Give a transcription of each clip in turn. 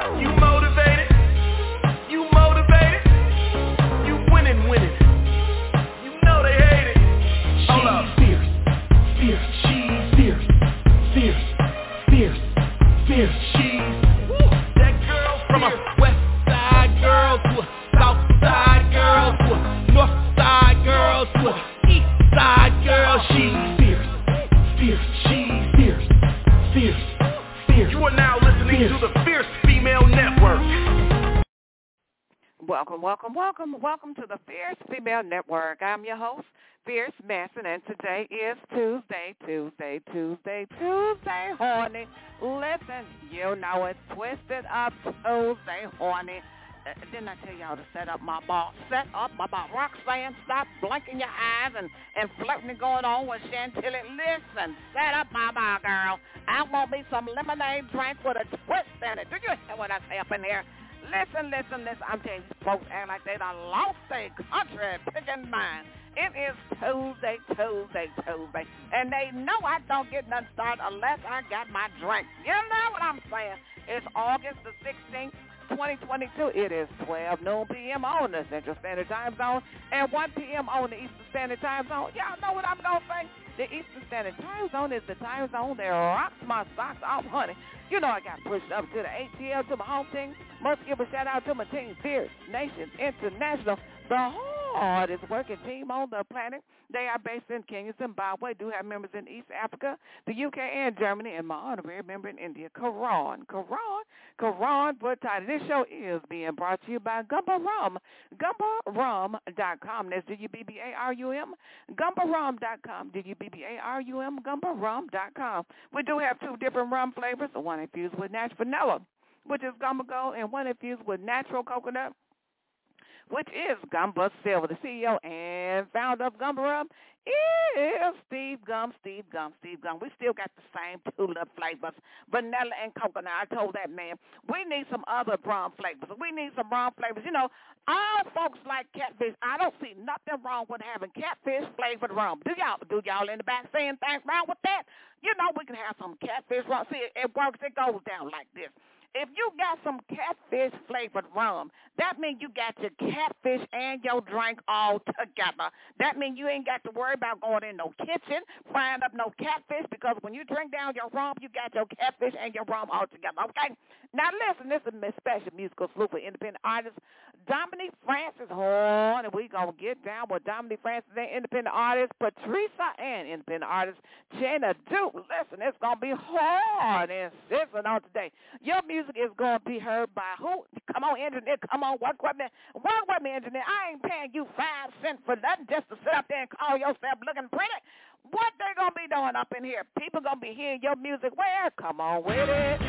You motivated? You motivated? You winning. You know they hate it. Hold up. Fierce. She's fierce. She's that girl from a west side girl to a south side girl to a north side girl to a east side girl. She's fierce. She's fierce. You are now listening to the Fierce Female Network. Welcome to the Fierce Female Network. I'm your host, Fierce Manson, and today is Tuesday, horny. Listen, you know it's Twisted Up Tuesday, horny. Didn't I tell y'all to set up my ball? Roxanne, stop blinking your eyes and flirting going on with Chantilly. Listen, set up my ball, girl. I want me some lemonade drink with a twist in it. Do you hear what I say up in here? Listen. I'm telling you, these folks act like they done lost their country picking mine. It is Tuesday, and they know I don't get nothing started unless I got my drink. You know what I'm saying? It's August the 16th, 2022. It is 12 noon p.m. on the Central Standard Time Zone and 1 p.m. on the Eastern Standard Time Zone. Y'all know what I'm going to say? The Eastern Standard Time Zone is the time zone that rocks my socks off, honey. You know I got pushed up to the ATL, to my home team. Must give a shout-out to my team, Fierce Nation International, the hardest working team on the planet. They are based in Kenya, Zimbabwe, do have members in East Africa, the UK, and Germany, and my honorary member in India, Karan, but this show is being brought to you by Gumba Rum, GumbaRum.com. That's GUBBARUM, GumbaRum.com, GUBBARUM, GumbaRum.com. We do have two different rum flavors, one infused with natural vanilla, which is Gumba Gold, and one infused with natural coconut, which is Gumba Silver. The CEO and founder of Gumba Rum is Steve Gum. We still got the same tulip flavors, vanilla and coconut. I told that man, we need some other rum flavors. You know, all folks like catfish. I don't see nothing wrong with having catfish-flavored rum. Do y'all in the back saying things wrong with that? You know, we can have some catfish rum. See, it works. It goes down like this. If you got some catfish-flavored rum, that means you got your catfish and your drink all together. That means you ain't got to worry about going in no kitchen, frying up no catfish, because when you drink down your rum, you got your catfish and your rum all together, okay? Now, listen, this is a special musical salute for independent artist Dominique Francis Horn, and we're going to get down with Dominique Francis and independent artist Patricia and independent artist Jenna Duke. Listen, it's going to be hard and sizzling on today. Your music is going to be heard by who? Come on, engineer. Come on, work with me, engineer. I ain't paying you 5 cents for nothing just to sit up there and call yourself looking pretty. What they going to be doing up in here? People going to be hearing your music where? Come on with it.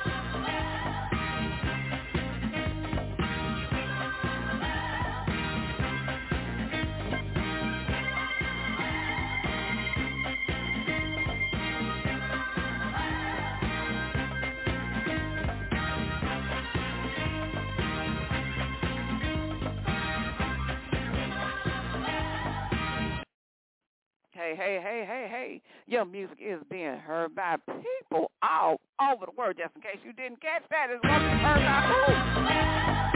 Hey. Your music is being heard by people all over the world. Just in case you didn't catch that, it's going to be heard by who?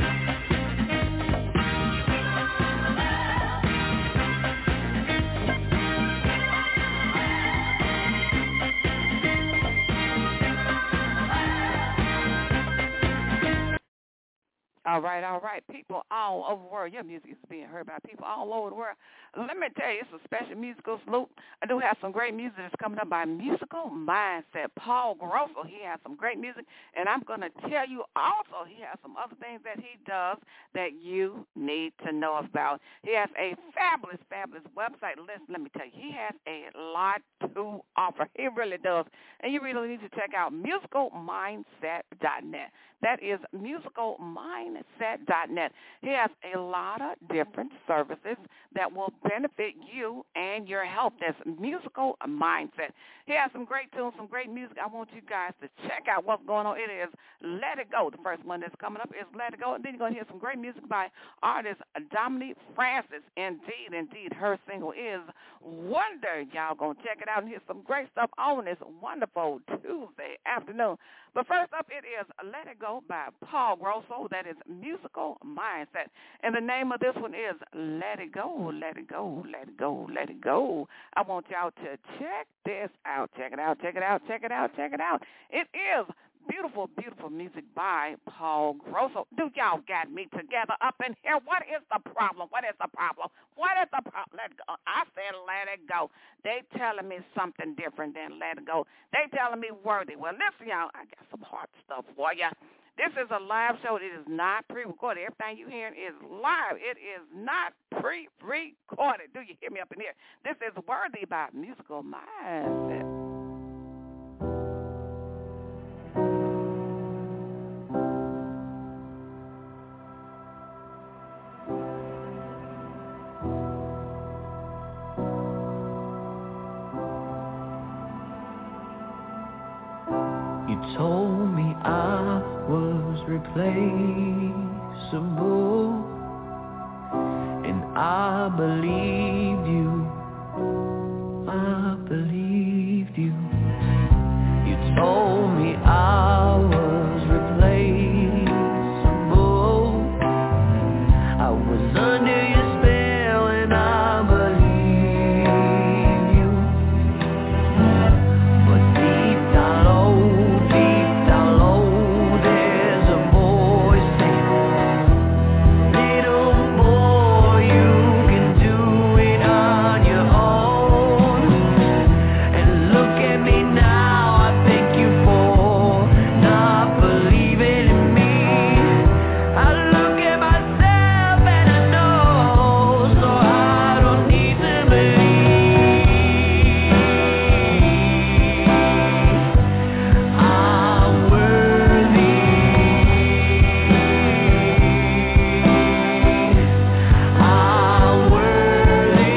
All right. People all over the world. Your music is being heard by people all over the world. Let me tell you, it's a special musical salute. I do have some great music that's coming up by Musical Mindset. Paul Grosso, he has some great music. And I'm going to tell you also, he has some other things that he does that you need to know about. He has a fabulous website. Let me tell you, he has a lot to offer. He really does. And you really need to check out musicalmindset.net. That is musicalmindset.net. He has a lot of different services that will benefit you and your health. That's Musical Mindset. He has some great tunes, some great music. I want you guys to check out what's going on. It is Let It Go. The first one that's coming up is Let It Go. And then you're going to hear some great music by artist Dominique Francis. Indeed, her single is Wonder. Y'all going to check it out and hear some great stuff on this wonderful Tuesday afternoon. But first up, it is Let It Go by Paul Grosso. That is Musical Mindset. And the name of this one is Let It Go, Let It Go, Let It Go, Let It Go. I want y'all to check this out. Check it out, check it out, check it out, check it out. It is beautiful, beautiful music by Paul Grosso. Do y'all got me together up in here? What is the problem? What is the problem? What is the problem? Let it go. I said let it go. They telling me something different than let it go. They telling me worthy. Well, listen, y'all, I got some hard stuff for you. This is a live show. It is not pre-recorded. Everything you hearing is live. It is not pre-recorded. Do you hear me up in here? This is Worthy by Musical Mindset. Told me I was replaceable, and I believed you. I believed you. You told me I was replaceable. I was under your spell, and I believed you. But deep down low, there's a voice saying, little boy, you can do it on your own. And look at me now, I thank you for not believing in me. I look at myself and I know, so I don't need to believe. I'm worthy. I'm worthy.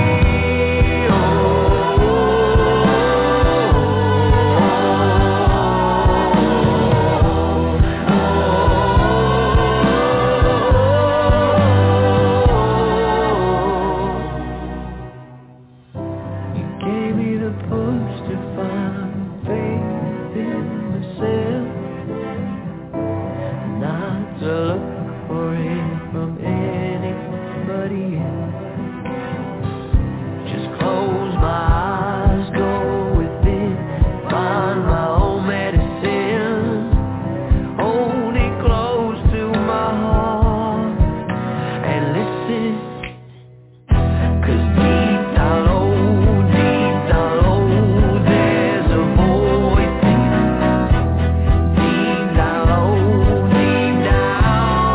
You gave me the push to find faith in myself, not to look for it from anybody else. Just close my eyes, go within, find my own medicine, hold it close to my heart and listen. 'Cause deep down low, there's a voice singing. Deep down low,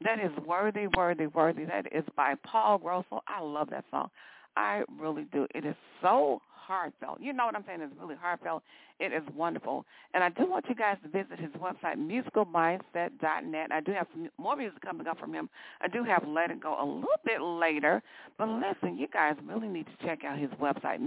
That is Worthy, Worthy, Worthy. That is by Paul Grossel. I love that song. I really do. It is so heartfelt. You know what I'm saying? It's really heartfelt. It is wonderful. And I do want you guys to visit his website, musicalmindset.net. I do have some more music coming up from him. I do have Let It Go a little bit later. But listen, you guys really need to check out his website,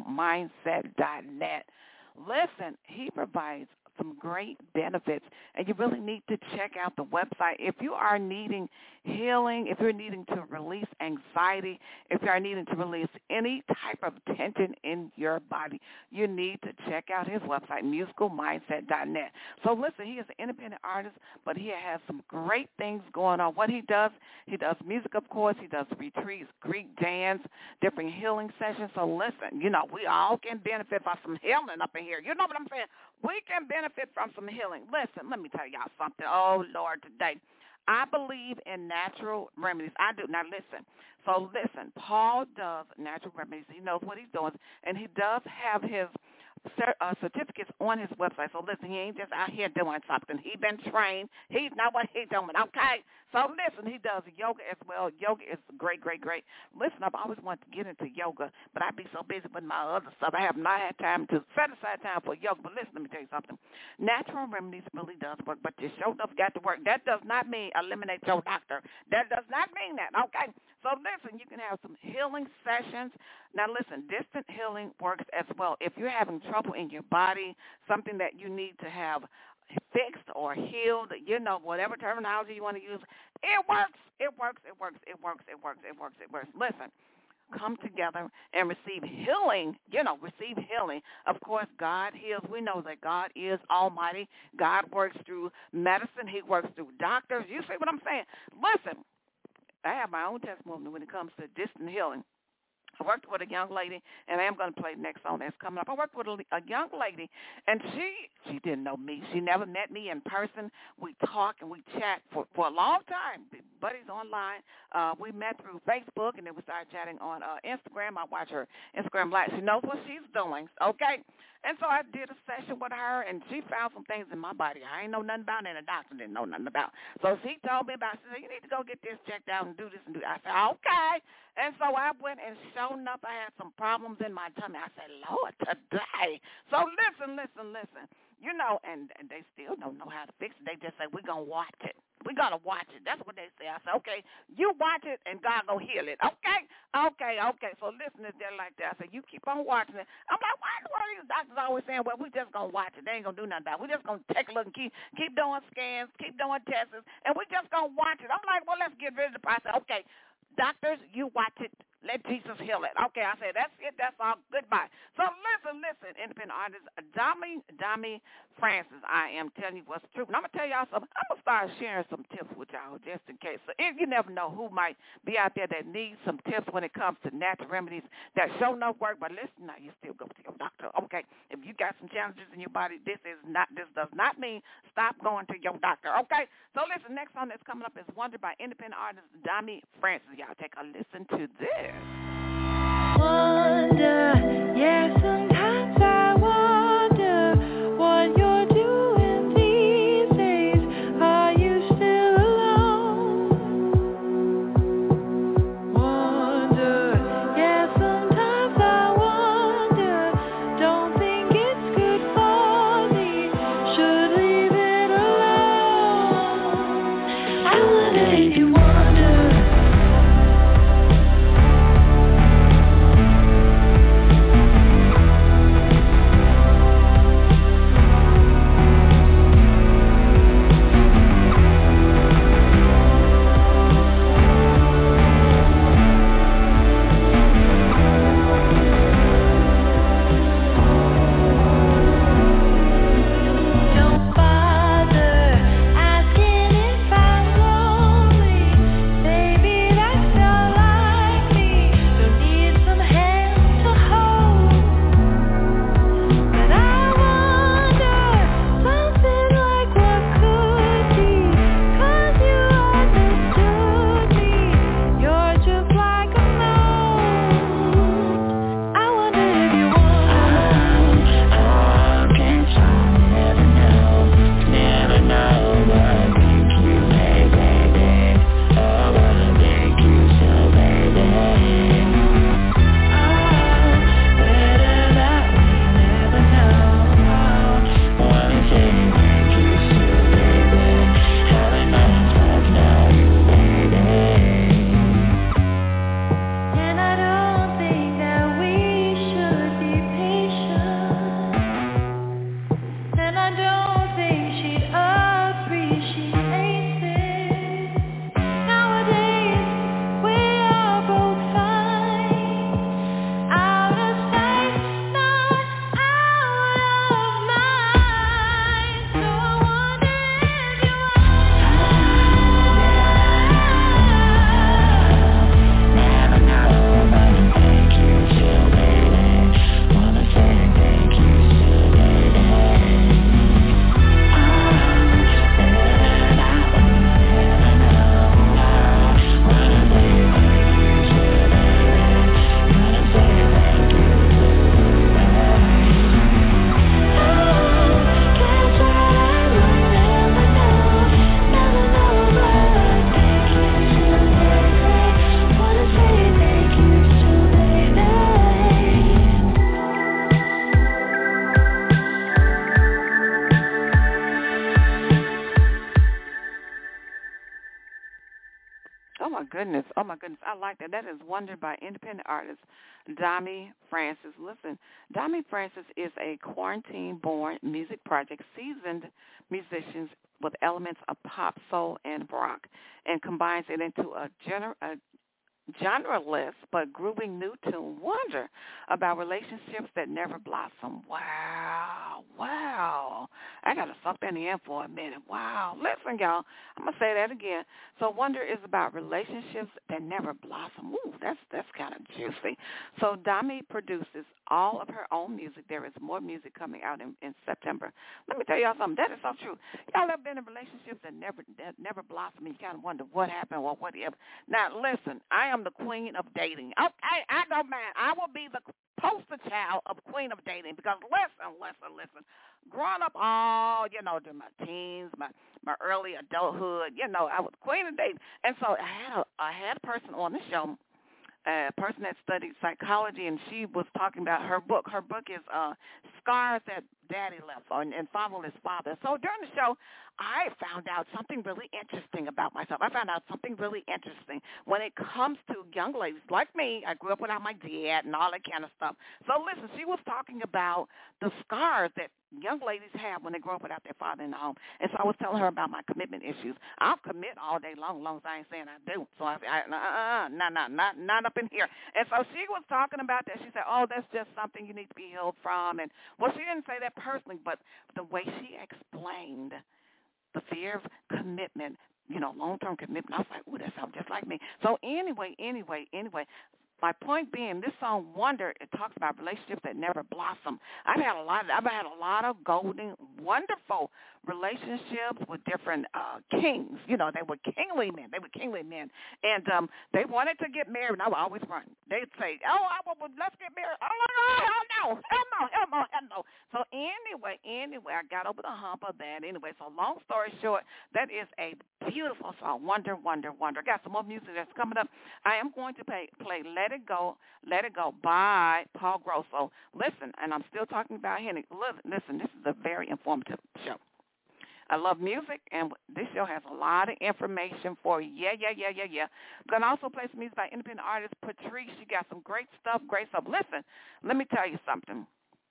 musicalmindset.net. Listen, he provides some great benefits, and you really need to check out the website. If you are needing healing, if you're needing to release anxiety, if you are needing to release any type of tension in your body, you need to check out his website, musicalmindset.net. So listen, he is an independent artist, but he has some great things going on. What he does music, of course. He does retreats, Greek dance, different healing sessions. So listen, we all can benefit from some healing up in here. You know what I'm saying? We can benefit from some healing. Listen, let me tell y'all something. Oh, Lord, today. I believe in natural remedies. I do. Now, listen. So, listen, Paul does natural remedies. He knows what he's doing, and he does have his certificates on his website. So, listen, he ain't just out here doing something. He been trained. He's not what he's doing, okay? So, listen, he does yoga as well. Yoga is great, great, great. Listen, I've always wanted to get into yoga, but I'd be so busy with my other stuff. I have not had time to set aside time for yoga. But listen, let me tell you something. Natural remedies really does work, but your show stuff got to work. That does not mean eliminate your doctor. That does not mean that, okay? So, listen, you can have some healing sessions. Now, listen, distant healing works as well. If you're having trouble in your body, something that you need to have fixed or healed, whatever terminology you want to use, it works. It works. It works. It works. It works. It works. It works. Listen, come together and receive healing. Receive healing. Of course, God heals. We know that God is almighty. God works through medicine. He works through doctors. You see what I'm saying? Listen, I have my own testimony when it comes to distant healing. I worked with a young lady, and I am going to play the next song that's coming up. I worked with a young lady, and she didn't know me. She never met me in person. We talk and we chat for a long time. Buddies online. We met through Facebook, and then we started chatting on Instagram. I watch her Instagram Live. She knows what she's doing, okay? And so I did a session with her, and she found some things in my body I ain't know nothing about, and the doctor didn't know nothing about. So she told me about it. She said, you need to go get this checked out and do this and do that. I said, okay. And so I went, and sure enough, I had some problems in my tummy. I said, Lord, today. So listen. And they still don't know how to fix it. They just say, we're going to watch it. We're going to watch it. That's what they say. I said, okay, you watch it, and God going to heal it. Okay. So listen to that like that. I said, you keep on watching it. I'm like, why in the world are these doctors always saying, well, we just going to watch it. They ain't going to do nothing about it. We just going to take a look and keep doing scans, keep doing tests, and we just going to watch it. I'm like, well, let's get rid of the process. Okay, doctors, you watch it. Let Jesus heal it. Okay, I said, that's it. That's all. Goodbye. So listen, independent artist, Dami Francis, I am telling you what's true. And I'm going to tell y'all something. I'm going to start sharing some tips with y'all just in case. So if you never know who might be out there that needs some tips when it comes to natural remedies that show no work, but listen, now you still go to your doctor. Okay, if you got some challenges in your body, this does not mean stop going to your doctor. Okay, so listen, next song that's coming up is Wonder by independent artist Dami Francis. Y'all take a listen to this. Wonder, yeah, sometimes I wonder what you're doing these days. Are you still alone? Wonder, yeah, sometimes I wonder. Don't think it's good for me. Should leave it alone. I wonder if you wonder. Oh, my goodness. I like that. That is Wonder by independent artist Dami Francis. Listen, Dami Francis is a quarantine-born music project, seasoned musicians with elements of pop, soul, and rock, and combines it into a genreless but grooving new tune, Wonder, about relationships that never blossom. Wow, wow. I got to suck that in for a minute. Wow. Listen, y'all, I'm going to say that again. So Wonder is about relationships that never blossom. Ooh, that's kind of juicy. So Dami produces all of her own music. There is more music coming out in September. Let me tell y'all something. That is so true. Y'all have been in relationships that never blossom, and you kind of wonder what happened or whatever. Now, listen, I am the queen of dating. Okay, I don't mind. I will be the poster child of queen of dating because listen. Growing up during my teens, my early adulthood, I was queen of dating. And so I had a person on the show, a person that studied psychology, and she was talking about her book. Her book is Scars That Daddy Left and Fatherless Father. So during the show, I found out something really interesting about myself. I found out something really interesting when it comes to young ladies like me. I grew up without my dad and all that kind of stuff. So listen, she was talking about the scars that young ladies have when they grow up without their father in the home. And so I was telling her about my commitment issues. I'll commit all day long as I ain't saying I do. So not up in here. And so she was talking about that. She said, oh, that's just something you need to be healed from. And, well, she didn't say that personally, but the way she explained the fear of commitment, long-term commitment, I was like, ooh, that sounds just like me. So anyway, my point being, this song Wonder, it talks about relationships that never blossom. I've had a lot of golden, wonderful relationships with different kings. They were kingly men. And they wanted to get married, and I would always run. They'd say, let's get married. Oh, hell no. So anyway, I got over the hump of that. Anyway, so long story short, that is a beautiful song, Wonder. Got some more music that's coming up. I am going to play Let It Go by Paul Grosso. Listen, and I'm still talking about Henny. Listen, this is a very informative show. I love music, and this show has a lot of information for you. Yeah. I'm going to also play some music by independent artist Patrice. She got some great stuff. Listen, let me tell you something.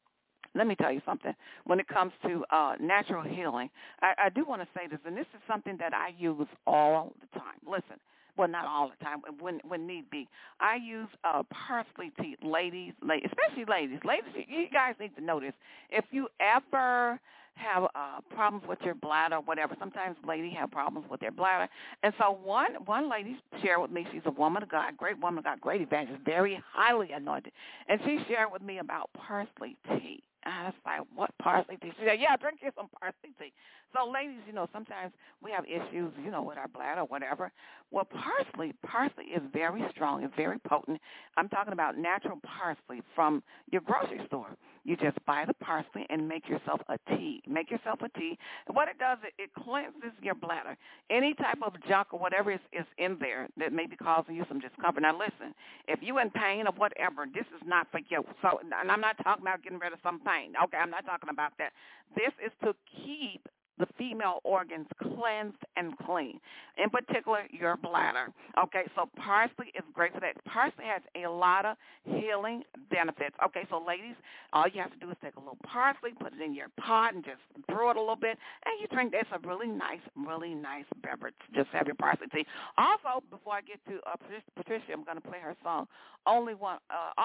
When it comes to natural healing, I do want to say this, and this is something that I use all the time. Listen. Well, not all the time, when need be. I use parsley tea, ladies, especially ladies. Ladies, you guys need to know this. If you ever have problems with your bladder or whatever, sometimes ladies have problems with their bladder. And so one lady shared with me, she's a woman of God, great woman of God, great evangelist, very highly anointed. And she shared with me about parsley tea. I was like, what, parsley tea? She said, yeah, drink you some parsley tea. So, ladies, sometimes we have issues, with our bladder or whatever. Well, parsley is very strong. It's very potent. I'm talking about natural parsley from your grocery store. You just buy the parsley and make yourself a tea. And what it does, it cleanses your bladder. Any type of junk or whatever is in there that may be causing you some discomfort. Now, listen, if you're in pain or whatever, this is not for you. So, and I'm not talking about getting rid of some pain. Okay, I'm not talking about that. This is to keep the female organs cleansed and clean, in particular your bladder. Okay, so parsley is great for that. Parsley has a lot of healing benefits. Okay, so ladies, all you have to do is take a little parsley, put it in your pot, and just brew it a little bit, and you drink. That's a really nice beverage. Just have your parsley tea. Also, before I get to Patricia, I'm going to play her song, Only One.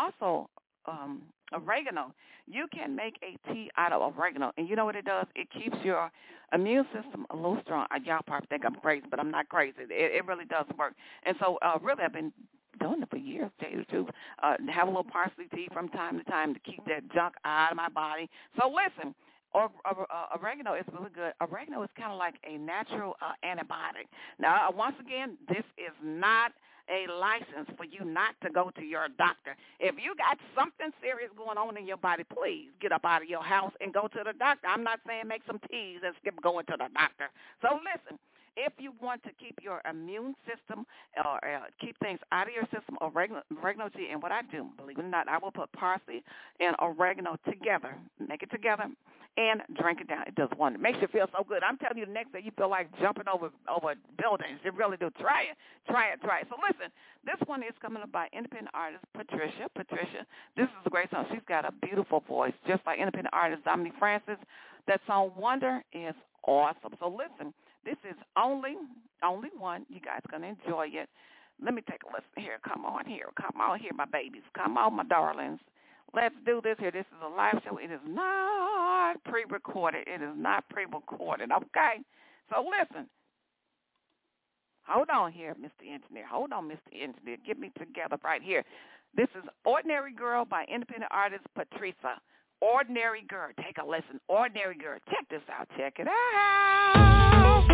Oregano. You can make a tea out of oregano, and you know what it does? It keeps your immune system a little strong. Y'all probably think I'm crazy, but I'm not crazy. It really does work. And so really I've been doing it for years, tell you the truth. Have a little parsley tea from time to time to keep that junk out of my body. So listen, oregano is really good. Oregano is kind of like a natural antibiotic. Now, once again, this is not a license for you not to go to your doctor. If you got something serious going on in your body, please get up out of your house and go to the doctor. I'm not saying make some teas and skip going to the doctor. So listen, if you want to keep your immune system or keep things out of your system, oregano tea, and what I do, believe it or not, I will put parsley and oregano together, make it together, and drink it down. It does wonder. It makes you feel so good. I'm telling you, the next day you feel like jumping over buildings. You really do. Try it. So listen, this one is coming up by independent artist Patricia. This is a great song. She's got a beautiful voice, just like independent artist Dominique Francis. That song Wonder is awesome. So listen, this is only one. You guys going to enjoy it. Let me take a listen here. Come on here, my babies. Come on, my darlings. Let's do this here. This is a live show. It is not pre-recorded. Okay? So listen. Hold on here, Mr. Engineer. Get me together right here. This is Ordinary Girl by independent artist Patricia. Ordinary Girl. Take a listen. Ordinary Girl. Check this out. Check it out.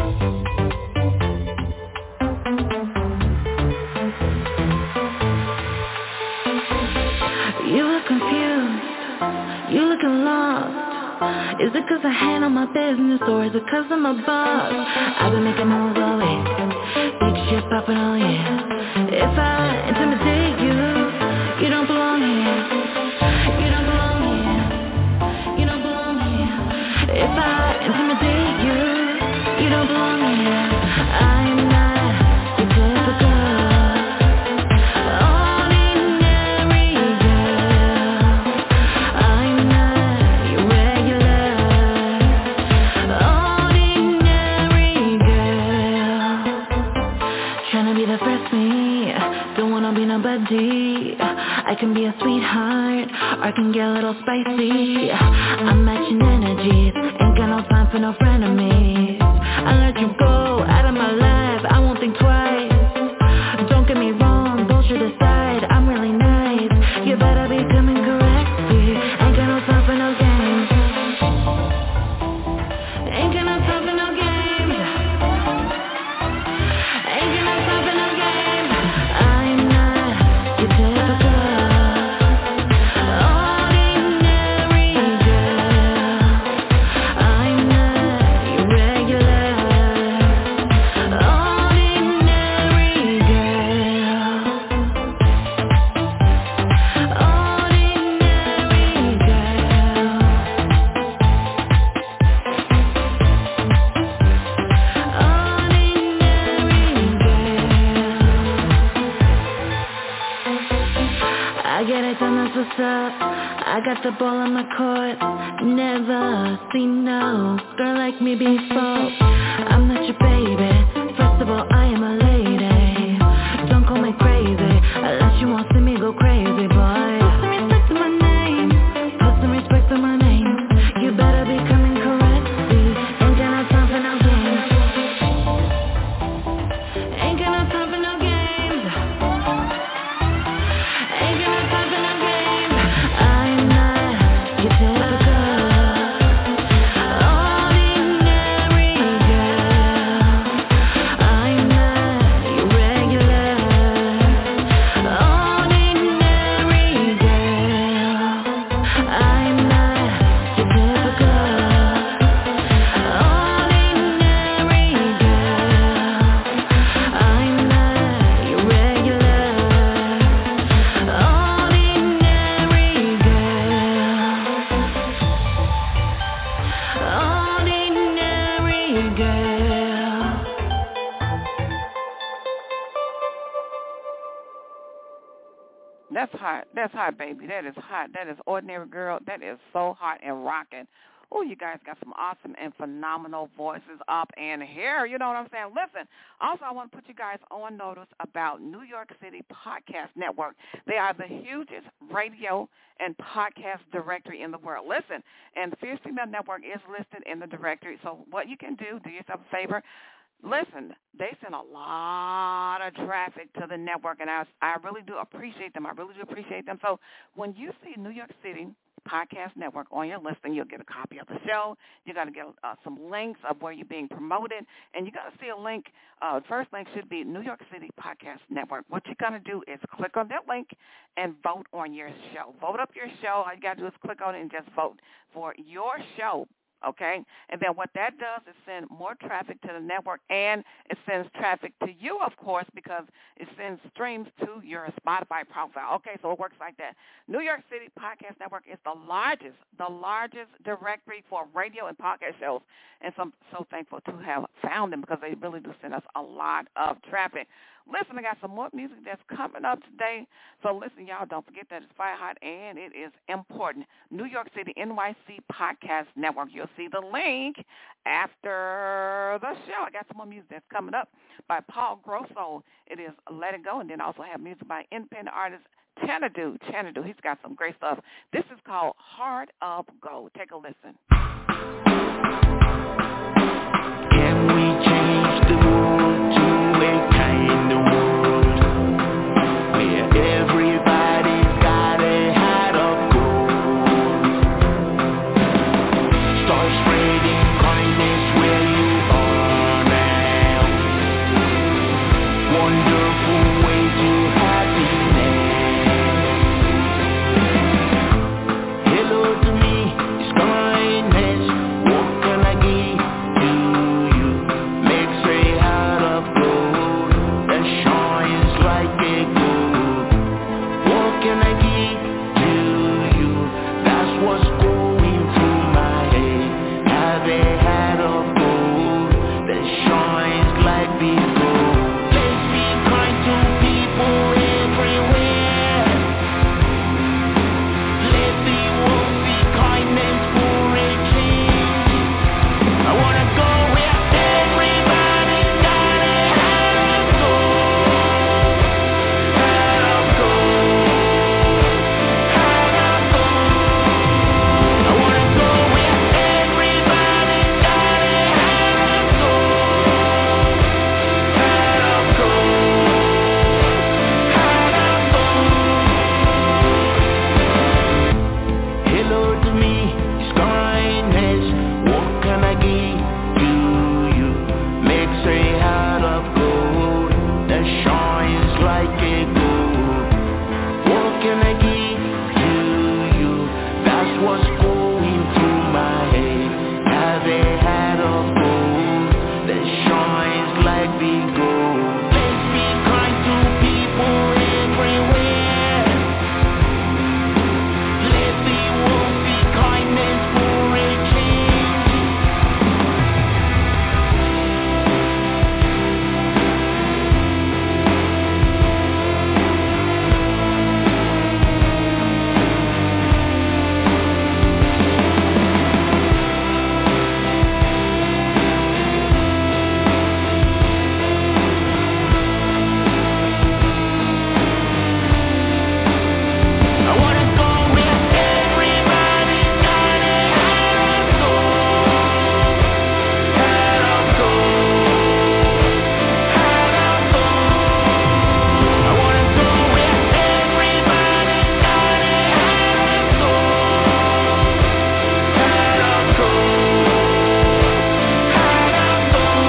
You look confused, you looking lost. Is it 'cause I handle my business or is it 'cause I'm a boss? I've been making moves all week, big shit popping all year. If I intimidate you, you don't belong here. If I intimidate you, you don't belong here. I'm not your typical ordinary girl. I'm not your regular ordinary girl. Tryna be the first me, don't wanna be nobody. I can be a sweetheart, or I can get a little spicy. I'm matching energies, ain't got no time for no frenemies. I let you go out of my life, I won't think twice. Don't get me wrong, don't you decide, I'm really nice. You better be coming correctly, ain't got no time for no games. Ain't got no time for no games. Ain't got no time for no games. I'm not your typical ordinary girl. I'm not your regular ordinary girl. Ordinary girl. I get it done, that's what's up. I got the ball on my court. Never seen no girl like me before. I'm not your baby. First of all, I am a lady. Don't call me crazy unless you want to see me go crazy, boy. Put some respect to my name. Put some respect to my name. You better be coming correctly. Ain't got no time for no games. Ain't got no time for no games. Ain't got no time for no games. I'm not your typical ordinary girl. I'm not your regular ordinary girl. I'm not your typical ordinary girl. I'm not your regular ordinary girl. Ordinary girl. That's hot, baby. That is hot. That is Ordinary Girl. That is so hot and rocking. Oh, you guys got some awesome and phenomenal voices up in here. You know what I'm saying? Listen, also I want to put you guys on notice about New York City Podcast Network. They are the hugest radio and podcast directory in the world. Listen, and the Fierce Female Network is listed in the directory. So what you can do yourself a favor. Listen, they send a lot of traffic to the network, and I really do appreciate them. So when you see New York City Podcast Network on your listing, you'll get a copy of the show. You're going to get some links of where you're being promoted, and you're going to see a link. The first link should be New York City Podcast Network. What you're going to do is click on that link and vote on your show. Vote up your show. All you got to do is click on it and just vote for your show okay? And then what that does is send more traffic to the network, and it sends traffic to you, of course, because it sends streams to your Spotify profile. Okay, so it works like that. New York City Podcast Network is the largest directory for radio and podcast shows, and so I'm so thankful to have found them because they really do send us a lot of traffic. Listen, I got some more music that's coming up today. So listen, y'all, don't forget that it's Fire Hot and it is important. New York City NYC Podcast Network. You'll see the link after the show. I got some more music that's coming up by Paul Grosso. It is Let It Go, and then also have music by independent artist Xanadu. He's got some great stuff. This is called Heart of Gold. Take a listen. Can we change the world to a kind of world where everybody's got a heart of gold? Start spreading kindness where you are now. Wonderful way to happiness. Hello to me, it's kindness. What can I give to you? Makes a heart of gold that shines like a gold. What can I give to you? That's what's going through my head. Have a heart of gold that shines like the gold. Let's be kind to people everywhere. Let the world see kindness for a change. I wanna go where everybody's got a heart of gold. Heart of gold. Heart of gold. I wanna go where everybody's got a heart of gold. Heart of gold. Heart of gold. Hello to me, it's kindness. What can I give to you? Makes a heart of gold that shines like a gold. What can I give to you? That's what's going through my head. Have a heart of gold that shines like the gold. Let's be kind to people everywhere. Let the world see kindness for a change. I wanna go where everybody's got a heart of gold. Heart of gold. Heart of gold. I wanna go where everybody's got a heart of gold. Heart of gold. Heart of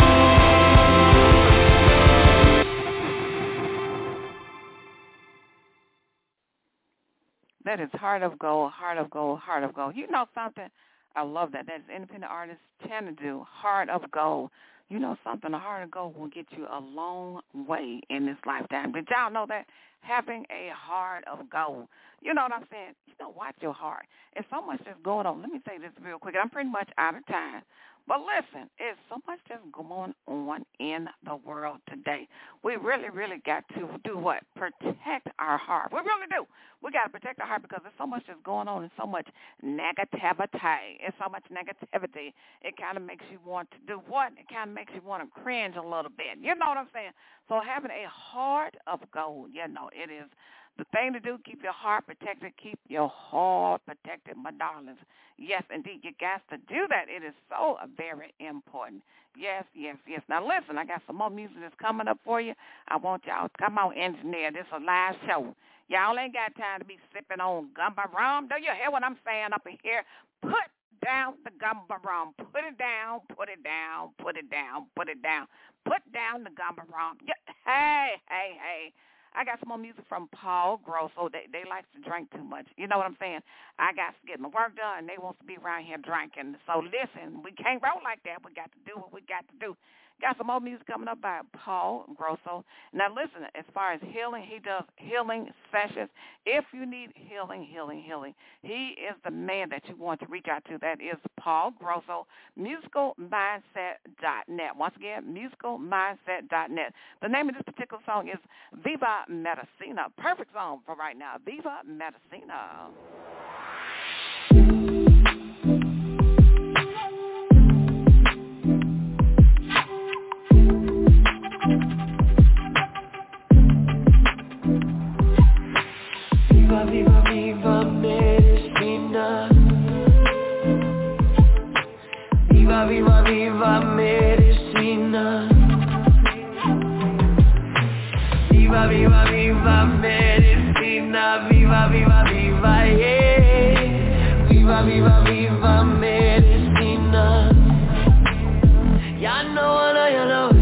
That is Heart of Gold, Heart of Gold, Heart of Gold. You know something? I love that. That is independent artist Xanadu, Heart of Gold. You know something? A heart of gold will get you a long way in this lifetime. Did y'all know that? Having a heart of gold. You know what I'm saying? You know, watch your heart. It's so much that's going on. Let me say this real quick. I'm pretty much out of time. But listen, it's so much that's going on in the world today. We really, really got to do what? Protect our heart. We really do. We got to protect our heart because there's so much that's going on and so much negativity. It's so much negativity. It kind of makes you want to do what? It kind of makes you want to cringe a little bit. You know what I'm saying? So having a heart of gold, you know, it is the thing to do. Keep your heart protected. Keep your heart protected, my darlings. Yes, indeed, you got to do that. It is so very important. Yes, yes, yes. Now, listen, I got some more music that's coming up for you. I want y'all to come on, engineer. This is a live show. Y'all ain't got time to be sipping on gumbo rum. Do you hear what I'm saying up in here? Put down the gumbo rum. Put it down, put it down, put it down, put it down. Put down the gumbo rum. Hey, hey, hey. I got some more music from Paul Grosso. They like to drink too much. You know what I'm saying? I got to get my work done, and they want to be around here drinking. So listen, we can't roll like that. We got to do what we got to do. Got some more music coming up by Paul Grosso. Now, listen, as far as healing, he does healing sessions. If you need healing, he is the man that you want to reach out to. That is Paul Grosso, musicalmindset.net. Once again, musicalmindset.net. The name of this particular song is Viva Medicina. Perfect song for right now. Viva Medicina. Viva, viva medicina. Viva, viva, viva medicina. Viva, viva, viva medicina. Viva, viva, viva, yeah. Viva, viva, viva medicina. Ya no, ya no.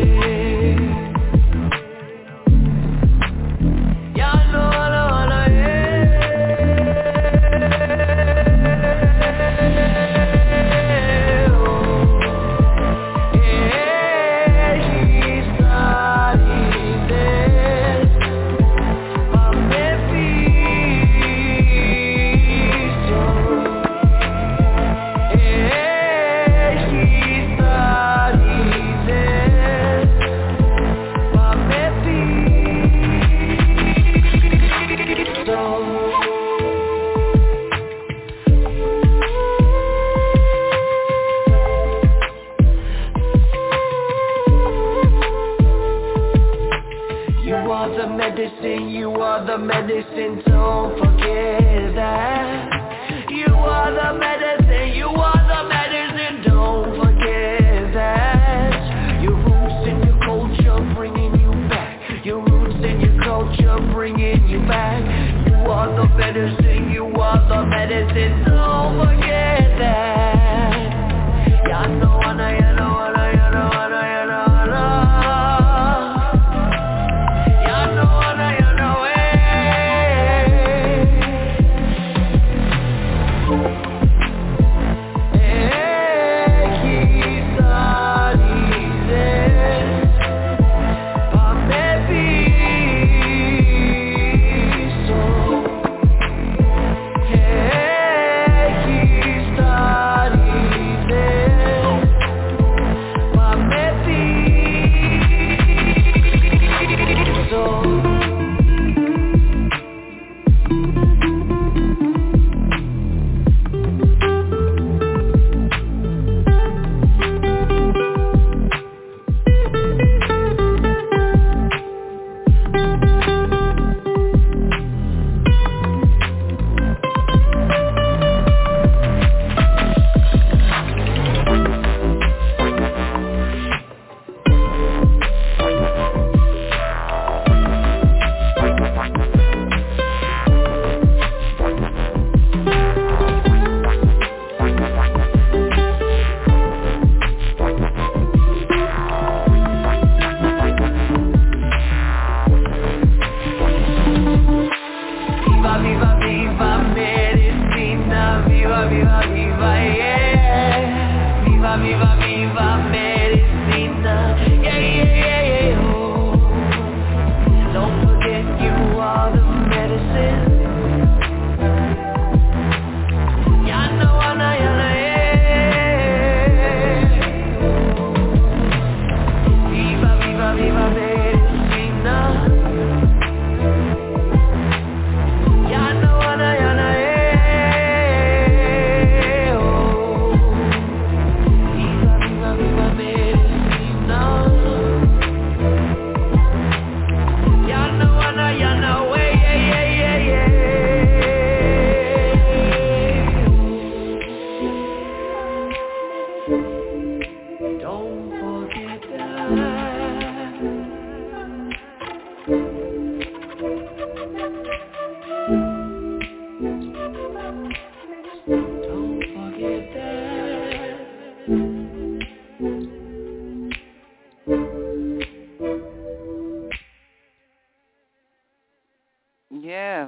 You are the medicine, don't forget that. You are the medicine, don't forget that. Your roots and your culture bringing you back. Your roots and your culture bringing you back. You are the medicine, don't forget that. Ya know, ya know.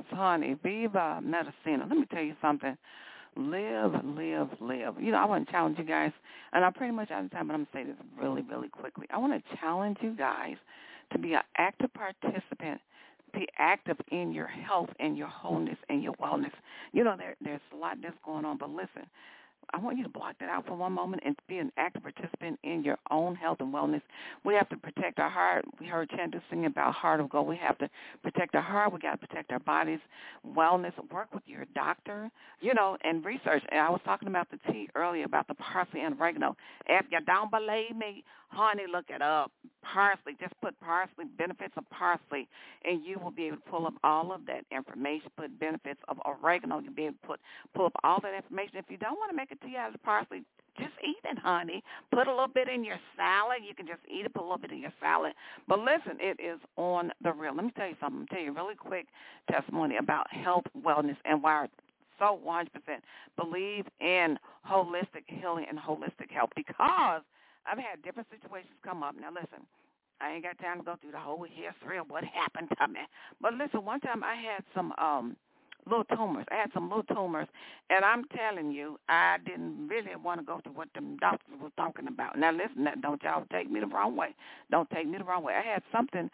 honey. Viva Medicina. Let me tell you something. Live, live, live. You know, I want to challenge you guys, and I'm pretty much out of time, but I'm going to say this really, really quickly. I want to challenge you guys to be an active participant, be active in your health and your wholeness and your wellness. You know, there's a lot that's going on, but listen, I want you to block that out for one moment and be an active participant in your own health and wellness. We have to protect our heart. We heard Chandu sing about Heart of Gold. We have to protect our heart. We got to protect our body's wellness. Work with your doctor, you know, and research. And I was talking about the tea earlier about the parsley and oregano. If you don't believe me, honey, look it up. Parsley, just put parsley, benefits of parsley, and you will be able to pull up all of that information. Put benefits of oregano. You'll be able to pull up all that information. If you don't want to make a tea out of the parsley, just eat it, honey. Put a little bit in your salad. You can just eat it, put a little bit in your salad. But listen, it is on the real. Let me tell you something. I'll tell you a really quick testimony about health, wellness, and why I so 100% believe in holistic healing and holistic health, because I've had different situations come up. Now, listen, I ain't got time to go through the whole history of what happened to me. But listen, one time I had some little tumors. I had some little tumors, and I'm telling you, I didn't really want to go through what them doctors were talking about. Now, listen, don't y'all take me the wrong way. Don't take me the wrong way. I had something,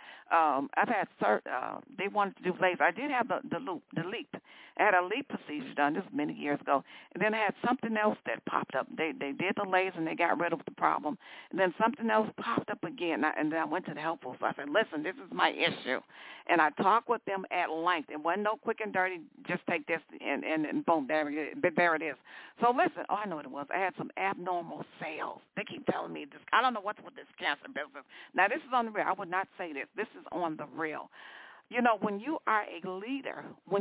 they wanted to do laser. I did have the LEAP. I had a LEAP procedure done. This was many years ago. And then I had something else that popped up. They did the laser, and they got rid of the problem. And then something else popped up again, and then I went to the helpful. So I said, listen, this is my issue. And I talked with them at length. It wasn't no quick and dirty, just take this and boom, there it is. So listen, I know what it was. I had some abnormal cells. They keep telling me this. I don't know what's with this cancer business. Now, this is on the real. I would not say this. This is on the real. You know, when you are a leader,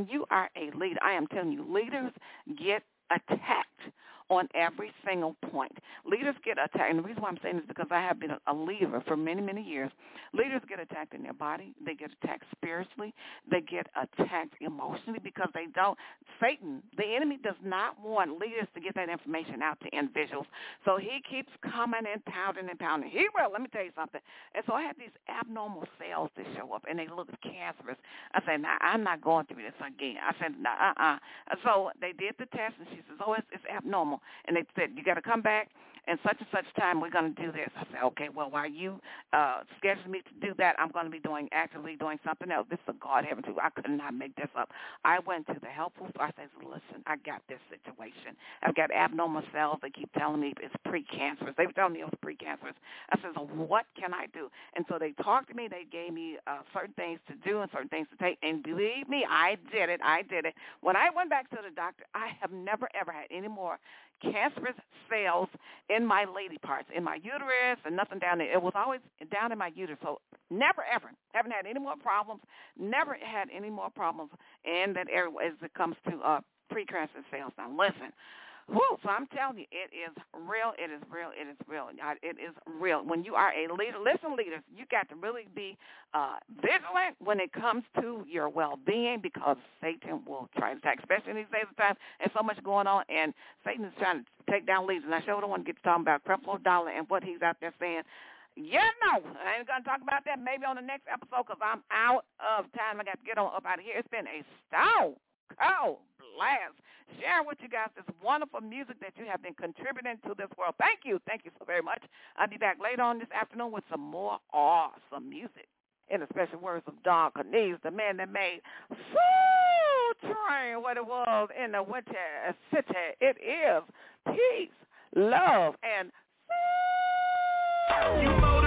I am telling you, leaders get attacked on every single point. Leaders get attacked, and the reason why I'm saying this is because I have been a leader for many, many years. Leaders get attacked in their body. They get attacked spiritually. They get attacked emotionally because they don't. Satan, the enemy, does not want leaders to get that information out to individuals. So he keeps coming and pounding and pounding. He will. Let me tell you something. And so I had these abnormal cells that show up, and they look cancerous. I said, nah, I'm not going through this again. I said, nah, So they did the test, and she says, oh, it's abnormal. And they said, you got to come back, and such time we're going to do this. I said, okay, well, while you schedule me to do that, I'm going to be actively doing something else. This is a God heaven too. I could not make this up. I went to the helpful. So I said, listen, I got this situation. I've got abnormal cells. They keep telling me it's precancerous. They were telling me it was precancerous. I said, so what can I do? And so they talked to me. They gave me certain things to do and certain things to take. And believe me, I did it. When I went back to the doctor, I have never, ever had any more cancerous cells in my lady parts, in my uterus, and nothing down there. It was always down in my uterus. So never, ever, haven't had any more problems, never had any more problems in that area as it comes to precancerous cells. Now, listen. Woo, so I'm telling you, it is real, it is real, it is real. It is real. When you are a leader, listen, leaders, you got to really be vigilant when it comes to your well-being, because Satan will try to attack, especially in these days of time. There's so much going on, and Satan is trying to take down leaders. And I sure don't want to get to talking about Creflo Dollar and what he's out there saying. Yeah, no, I ain't going to talk about that maybe on the next episode, because I'm out of time. I got to get on up out of here. It's been a cold blast. Sharing with you guys this wonderful music that you have been contributing to this world. Thank you so very much. I'll be back later on this afternoon with some more awesome music. In the special words of Don Cornelius, the man that made Soul Train what it was in the Winter City. It is peace, love, and soul.